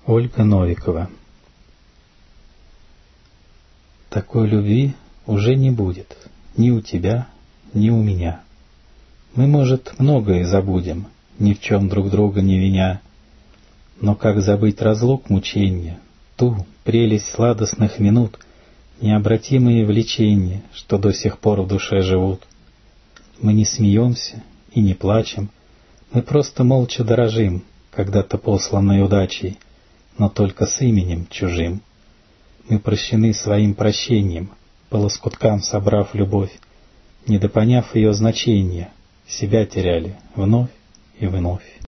Ольга Новикова. Такой любви уже не будет ни у тебя, ни у меня. Мы, может, многое забудем, ни в чем друг друга не виня, но как забыть разлук мученья, ту прелесть сладостных минут, необратимые влечения, что до сих пор в душе живут? Мы не смеемся и не плачем, мы просто молча дорожим когда-то посланной удачей, но только с именем чужим. Мы прощены своим прощением, по лоскуткам собрав любовь, недопоняв ее значения, себя теряли вновь и вновь.